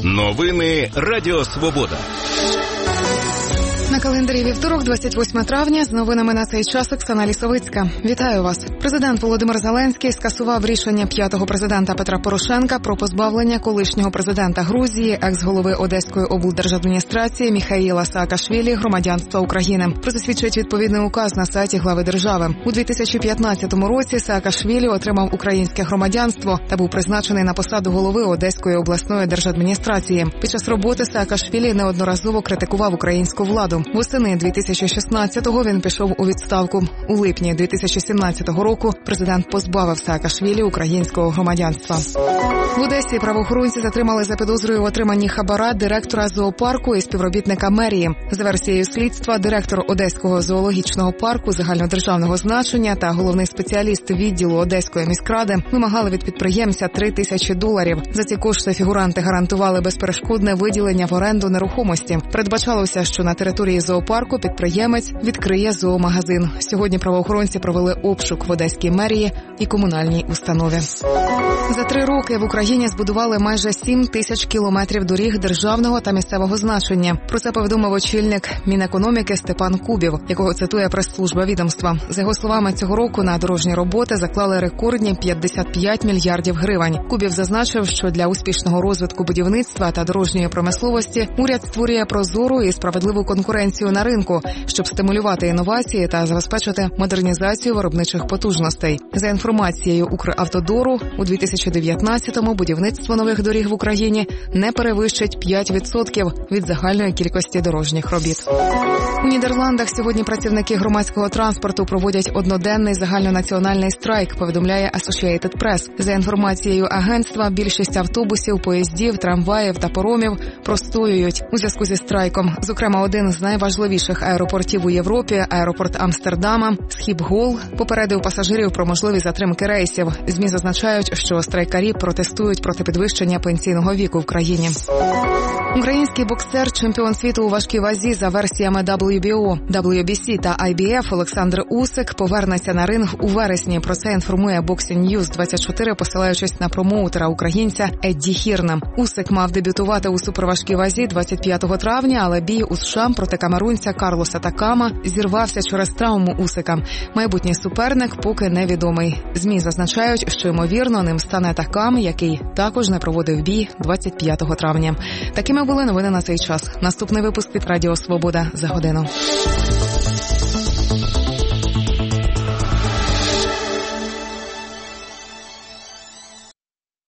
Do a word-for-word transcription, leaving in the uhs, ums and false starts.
Новини Радіо Свобода. На календарі вівторок, двадцять восьме травня, з новинами на цей час Оксана Лісовицька. Вітаю вас. Президент Володимир Зеленський скасував рішення п'ятого президента Петра Порошенка про позбавлення колишнього президента Грузії, екс-голови Одеської облдержадміністрації Міхаїла Саакашвілі громадянства України. Про це свідчить відповідний указ на сайті глави держави. У дві тисячі п'ятнадцятому році Саакашвілі отримав українське громадянство та був призначений на посаду голови Одеської обласної держадміністрації. Під час роботи Саакашвілі неодноразово критикував українську владу. Восени дві тисячі шістнадцятого він пішов у відставку. У липні дві тисячі сімнадцятого року президент позбавив Саакашвілі українського громадянства. В Одесі правоохоронці затримали за підозрою в отриманні хабара директора зоопарку і співробітника мерії. За версією слідства, директор Одеського зоологічного парку загальнодержавного значення та головний спеціаліст відділу Одеської міськради вимагали від підприємця три тисячі доларів. За ці кошти фігуранти гарантували безперешкодне виділення в оренду нерухомості. Передбачалося, що на території зоопарку підприємець відкриє зоомагазин. Сьогодні правоохоронці провели обшук в Одеській мерії і комунальній установі. За три роки в Україні збудували майже сім тисяч кілометрів доріг державного та місцевого значення. Про це повідомив очільник Мінекономіки Степан Кубів, якого цитує прес-служба відомства. За його словами, цього року на дорожні роботи заклали рекордні п'ятдесят п'ять мільярдів гривень. Кубів зазначив, що для успішного розвитку будівництва та дорожньої промисловості уряд створює прозору і справедливу конкуренцію на ринку, щоб стимулювати інновації та забезпечити модернізацію виробничих потужностей. За інформацією Укравтодору, у дві тисячі дев'ятнадцятому будівництво нових доріг в Україні не перевищить п'ять відсотків від загальної кількості дорожніх робіт. У Нідерландах сьогодні працівники громадського транспорту проводять одноденний загальнонаціональний страйк, повідомляє Associated Press. За інформацією агентства, більшість автобусів, поїздів, трамваїв та паромів простоюють у зв'язку зі страйком. Зокрема, один з найважливіших аеропортів у Європі, аеропорт Амстердама, Схіпгол, попередив пасажирів про можливі затримки рейсів. ЗМІ зазначають, що страйкарі протестують проти підвищення пенсійного віку в країні. Український боксер, чемпіон світу у важкій вазі за версіями дабл ю бі о, дабл ю бі сі та ай бі еф Олександр Усик повернеться на ринг у вересні. Про це інформує Boxing News двадцять чотири, посилаючись на промоутера-українця Едді Хірна. Усик мав дебютувати у суперважкій вазі двадцять п'ятого травня, але бій у США проти камерунця Карлоса Такама зірвався через травму Усика. Майбутній суперник поки невідомий. ЗМІ зазначають, що, ймовірно, ним стане Такам, який також не проводив бій двадцять п'ятого травня. Такими були новини на цей час. Наступний випуск від Радіо Свобода за годину.